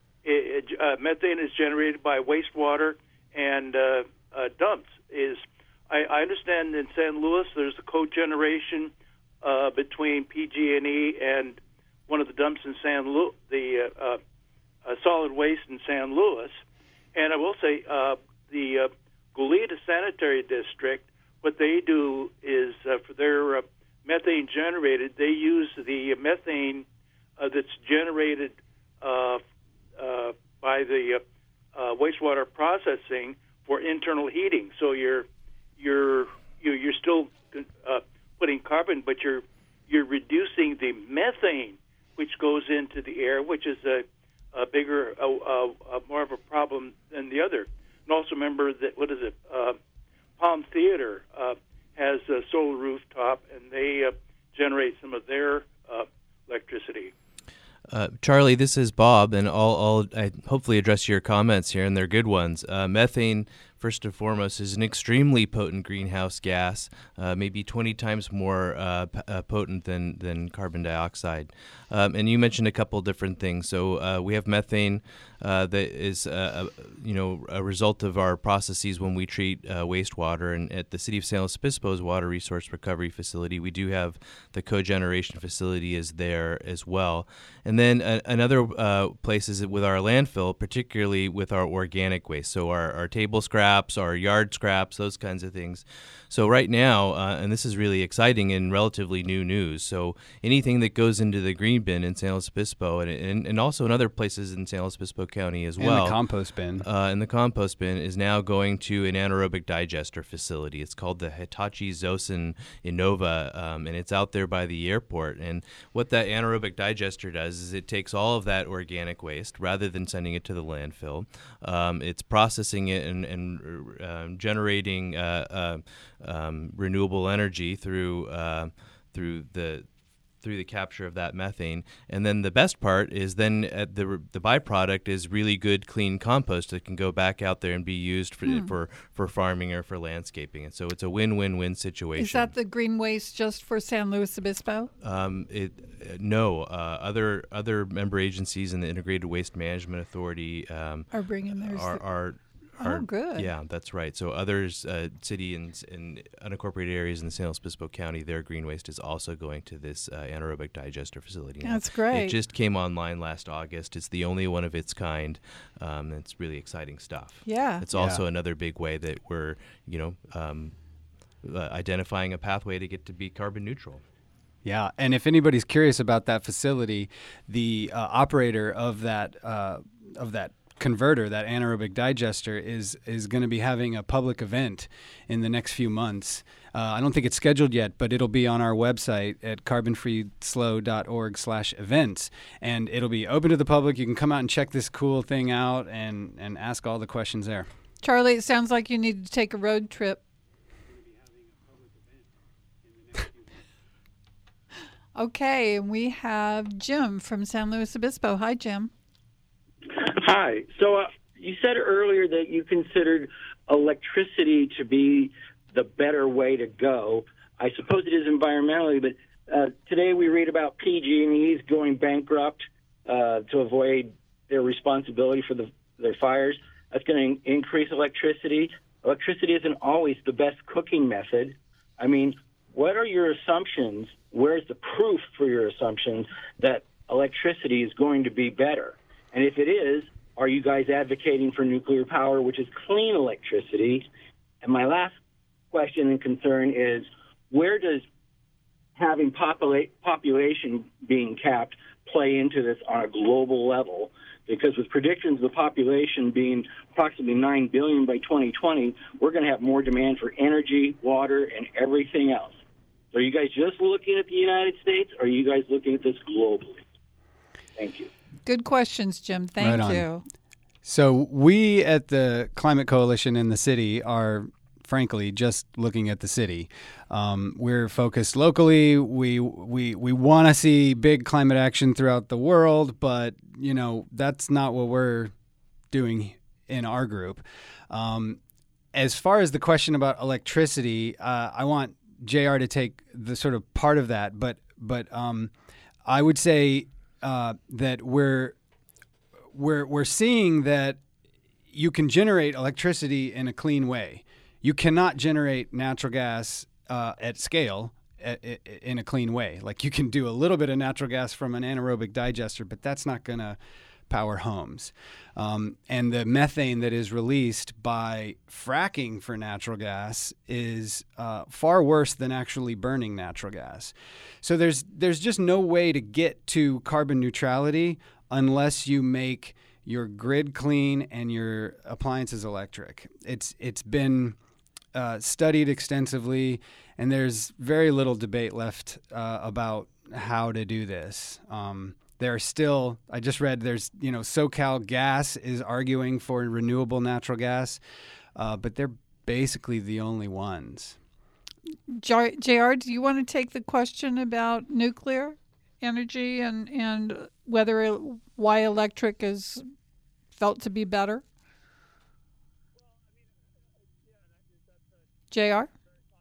it, it, uh, methane is generated by wastewater and uh, uh, dumps. Is I, I understand in San Luis there's a cogeneration uh, between P G and E and one of the dumps in San Luis, the uh, uh, solid waste in San Luis. And I will say uh, the uh, Goleta Sanitary District, what they do is uh, for their uh, methane generated, they use the methane uh, that's generated uh, uh, by the uh, uh, wastewater processing for internal heating. So you're you're you're, you're still uh, putting carbon, but you're you're reducing the methane which goes into the air, which is a, a bigger, a, a, a more of a problem than the other. And also remember that what is it? Uh, Palm Theater uh, has a solar rooftop, and they uh, generate some of their uh, electricity. Uh, Charlie, this is Bob, and I'll, I'll I hopefully address your comments here, and they're good ones. Uh, methane, first and foremost, is an extremely potent greenhouse gas, uh, maybe twenty times more uh, p- uh, potent than, than carbon dioxide. Um, and you mentioned a couple different things. So uh, we have methane uh, that is, uh, a, you know, a result of our processes when we treat uh, wastewater. And at the City of San Luis Obispo's Water Resource Recovery Facility, we do have the cogeneration facility is there as well. And then uh, another uh, place is with our landfill, particularly with our organic waste. So our, our table scraps, our yard scraps, those kinds of things. So right now, uh, and this is really exciting and relatively new news, so anything that goes into the green bin in San Luis Obispo and, and, and also in other places in San Luis Obispo County as well. And the compost bin. Uh, and the compost bin is now going to an anaerobic digester facility. It's called the Hitachi Zosen Innova, um, and it's out there by the airport. And what that anaerobic digester does is it takes all of that organic waste, rather than sending it to the landfill. Um, it's processing it and, and uh, generating uh, uh, um, renewable energy through uh, through the through the capture of that methane. And then the best part is then uh, the the byproduct is really good, clean compost that can go back out there and be used for hmm. for, for farming or for landscaping. And so it's a win-win-win situation. Is that the green waste just for San Luis Obispo? Um, it uh, no. Uh, other other member agencies in the Integrated Waste Management Authority um, are bringing theirs. Are, are Oh, good. Yeah, that's right. So others, uh, city and, and unincorporated areas in the San Luis Obispo County, their green waste is also going to this uh, anaerobic digester facility. That's great. It just came online last August. It's the only one of its kind. Um, it's really exciting stuff. Yeah. It's also yeah. another big way that we're, you know, um, uh, identifying a pathway to get to be carbon neutral. Yeah, and if anybody's curious about that facility, the uh, operator of that uh, of that converter, that anaerobic digester, is is going to be having a public event in the next few months. Uh, I don't think it's scheduled yet, but it'll be on our website at carbon free slow dot org slash events, and it'll be open to the public. You can come out and check this cool thing out and, and ask all the questions there. Charlie, it sounds like you need to take a road trip. Okay, and we have Jim from San Luis Obispo. Hi, Jim. Hi. So uh, you said earlier that you considered electricity to be the better way to go. I suppose it is environmentally, but uh, today we read about P G and E's going bankrupt uh, to avoid their responsibility for the, their fires. That's going to increase electricity. Electricity isn't always the best cooking method. I mean, what are your assumptions? Where's the proof for your assumptions that electricity is going to be better? And if it is, are you guys advocating for nuclear power, which is clean electricity? And my last question and concern is, where does having popula- population being capped play into this on a global level? Because with predictions of the population being approximately nine billion by twenty twenty, we're going to have more demand for energy, water, and everything else. So are you guys just looking at the United States, or are you guys looking at this globally? Thank you. Good questions, Jim. Thank Right you. So we at the Climate Coalition in the city are, frankly, just looking at the city. Um, we're focused locally. We we we want to see big climate action throughout the world, but you know that's not what we're doing in our group. Um, as far as the question about electricity, uh, I want J R to take the sort of part of that, but but um, I would say uh, that we're we're we're seeing that you can generate electricity in a clean way. You cannot generate natural gas uh, at scale at, at, in a clean way. Like you can do a little bit of natural gas from an anaerobic digester, but that's not going to power homes. Um, and the methane that is released by fracking for natural gas is uh, far worse than actually burning natural gas. So there's there's just no way to get to carbon neutrality unless you make your grid clean and your appliances electric. It's it's been uh, studied extensively, and there's very little debate left uh, about how to do this. Um, there are still, I just read, there's you know SoCal Gas is arguing for renewable natural gas, uh, but they're basically the only ones. J R, do you want to take the question about nuclear energy and and whether it, why electric is felt to be better? J R?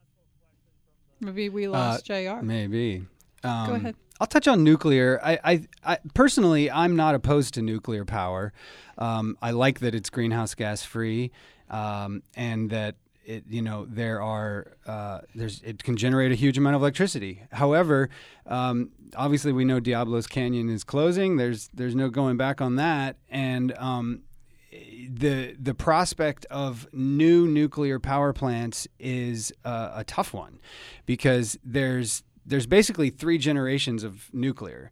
Maybe we lost uh, J R. Maybe. Um, Go ahead. I'll touch on nuclear. I, I, I personally, I'm not opposed to nuclear power. Um, I like that it's greenhouse gas free, um, and that it, you know, there are uh, there's it can generate a huge amount of electricity. However, um, obviously we know Diablos Canyon is closing. There's there's no going back on that, and um, the the prospect of new nuclear power plants is uh, a tough one, because there's there's basically three generations of nuclear.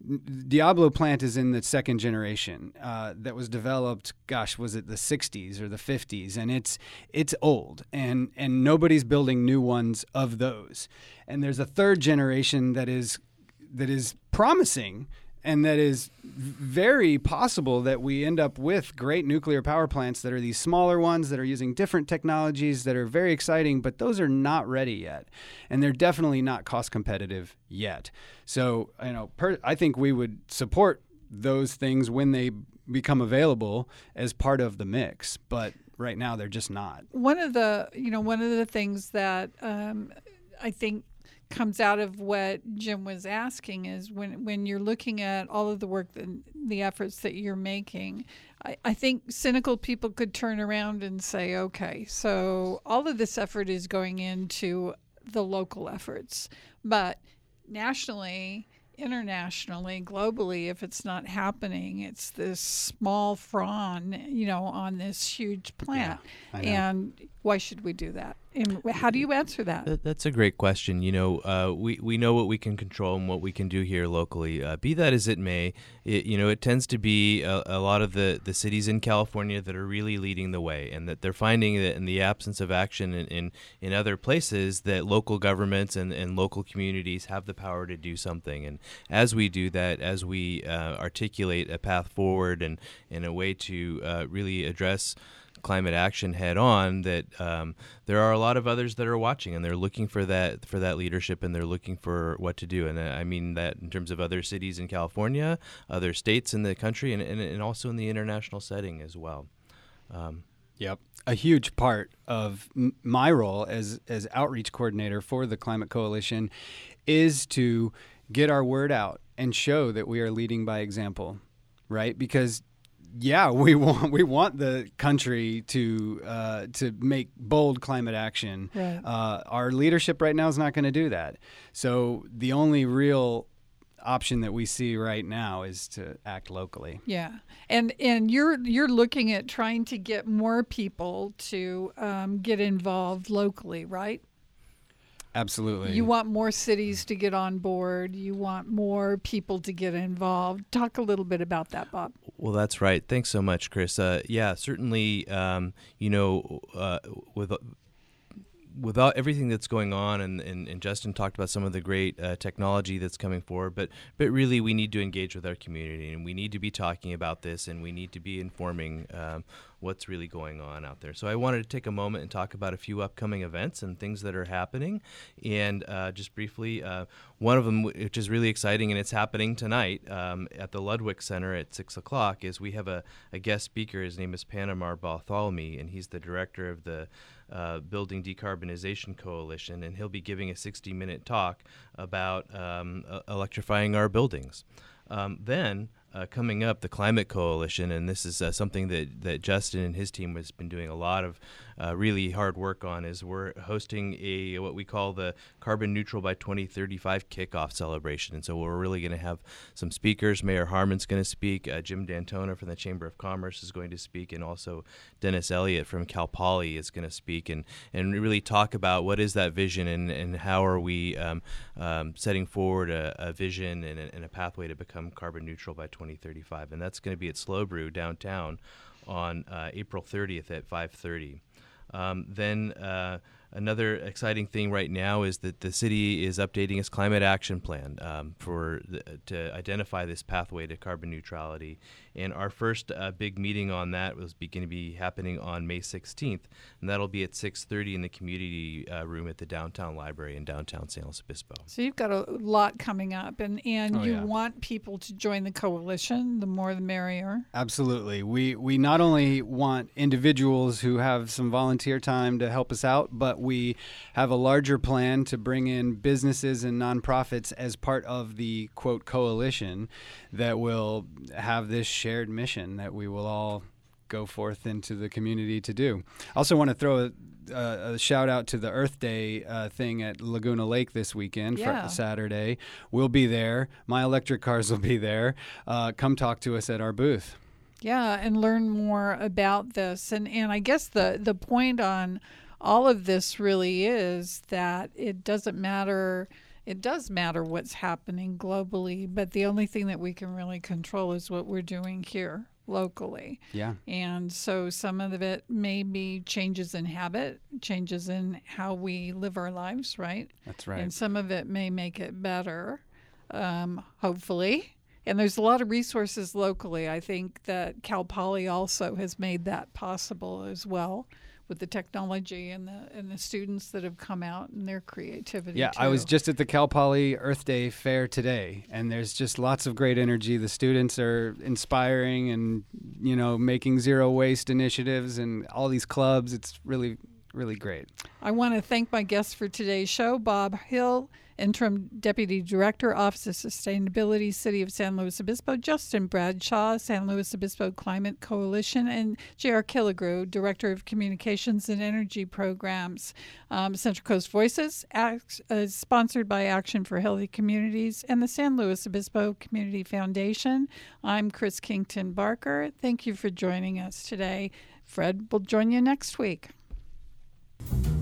Diablo plant is in the second generation uh, that was developed, gosh, was it the sixties or the fifties? And it's it's old, and, and nobody's building new ones of those. And there's a third generation that is that is promising, and that is very possible that we end up with great nuclear power plants that are these smaller ones that are using different technologies that are very exciting, but those are not ready yet. And they're definitely not cost competitive yet. So, you know, per, I think we would support those things when they become available as part of the mix. But right now they're just not. One of the, you know, one of the things that um, I think comes out of what Jim was asking is when when you're looking at all of the work and the efforts that you're making, I, I think cynical people could turn around and say, okay, so all of this effort is going into the local efforts, but nationally, internationally, globally, if it's not happening, it's this small fron, you know, on this huge plant. Yeah, I know. And why should we do that? And how do you answer that? That, that's a great question. You know, uh, we, we know what we can control and what we can do here locally. Uh, be that as it may, it, you know, it tends to be a, a lot of the, the cities in California that are really leading the way, and that they're finding that in the absence of action in, in, in other places, that local governments and, and local communities have the power to do something. And as we do that, as we uh, articulate a path forward and, and a way to uh, really address climate action head on, that um, there are a lot of others that are watching, and they're looking for that for that leadership, and they're looking for what to do. And I mean that in terms of other cities in California, other states in the country, and, and, and also in the international setting as well. Um, Yep. A huge part of m- my role as as outreach coordinator for the Climate Coalition is to get our word out and show that we are leading by example, right? Because yeah, we want we want the country to uh, to make bold climate action. Right. Uh, our leadership right now is not going to do that. So the only real option that we see right now is to act locally. Yeah, and and you're you're looking at trying to get more people to um, get involved locally, right? Absolutely. You want more cities to get on board. You want more people to get involved. Talk a little bit about that, Bob. Well, that's right. Thanks so much, Chris. Uh, yeah, certainly, um, you know, uh, with with all, everything that's going on, and, and, and Justin talked about some of the great uh, technology that's coming forward, but but really we need to engage with our community, and we need to be talking about this, and we need to be informing um, what's really going on out there. So I wanted to take a moment and talk about a few upcoming events and things that are happening, and uh, just briefly, uh, one of them, which is really exciting, and it's happening tonight um, at the Ludwig Center at six o'clock, is we have a, a guest speaker. His name is Panamar Bartholomew, and he's the director of the Uh, Building Decarbonization Coalition, and he'll be giving a sixty-minute talk about um, uh, electrifying our buildings. Um, then, uh, coming up, the Climate Coalition, and this is uh, something that, that Justin and his team has been doing a lot of uh, really hard work on, is we're hosting a what we call the Carbon Neutral by twenty thirty-five kickoff celebration. And so we're really going to have some speakers. Mayor Harmon's going to speak. Uh, Jim D'Antona from the Chamber of Commerce is going to speak, and also Dennis Elliott from Cal Poly is going to speak, and, and really talk about what is that vision, and, and how are we um, um, setting forward a, a vision and a, and a pathway to become carbon neutral by twenty thirty-five. And that's going to be at Slow Brew downtown on uh, April thirtieth at five thirty. Um, then uh, another exciting thing right now is that the city is updating its climate action plan um, for the, to identify this pathway to carbon neutrality. And our first uh, big meeting on that was going to be happening on May sixteenth, and that'll be at six thirty in the community uh, room at the Downtown Library in downtown San Luis Obispo. So you've got a lot coming up, and, and Oh, you yeah. want people to join the coalition. The more the merrier. Absolutely. We we not only want individuals who have some volunteer time to help us out, but we have a larger plan to bring in businesses and nonprofits as part of the, quote, coalition that will have this shared mission that we will all go forth into the community to do. I also want to throw a, a, a shout out to the Earth Day uh, thing at Laguna Lake this weekend, Yeah. for Saturday. We'll be there. My electric cars will be there. Uh, come talk to us at our booth. Yeah, and learn more about this. And and I guess the, the point on all of this really is that it doesn't matter. It does matter what's happening globally, but the only thing that we can really control is what we're doing here locally. Yeah. And so some of it may be changes in habit, changes in how we live our lives, right? That's right. And some of it may make it better, um, hopefully. And there's a lot of resources locally. I think that Cal Poly also has made that possible as well, with the technology and the and the students that have come out and their creativity. Yeah, too. I was just at the Cal Poly Earth Day Fair today, and there's just lots of great energy. The students are inspiring and, you know, making zero waste initiatives and all these clubs. It's really, really great. I want to thank my guests for today's show, Bob Hill, Interim Deputy Director, Office of Sustainability, City of San Luis Obispo, Justin Bradshaw, San Luis Obispo Climate Coalition, and J R Killigrew, Director of Communications and Energy Programs. Um, Central Coast Voices act, uh, sponsored by Action for Healthy Communities and the San Luis Obispo Community Foundation. I'm Chris Kington Barker. Thank you for joining us today. Fred will join you next week.